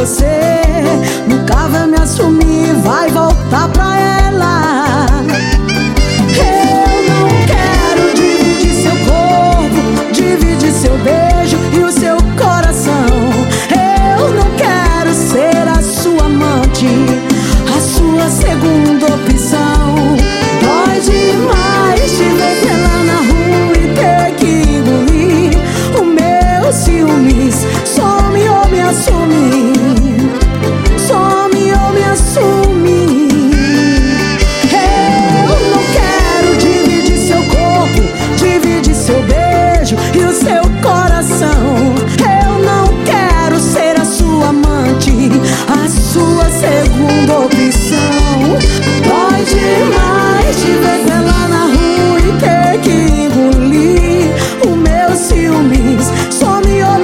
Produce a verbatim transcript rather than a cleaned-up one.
você nunca vai me assumir, vai voltar pra ela. Eu não quero dividir seu corpo, dividir seu beijo e o seu coração. Eu não quero ser a sua amante, a sua segunda opção. Dói demais te ver pela na rua e ter que engolir o meu ciúmes. Some ou me assume, some ou me assume. Eu não quero dividir seu corpo, dividir seu beijo e o seu coração. Eu não quero ser a sua amante, a sua segunda opção. Dói demais te ver pela na rua e ter que engolir o meu ciúmes. Some ou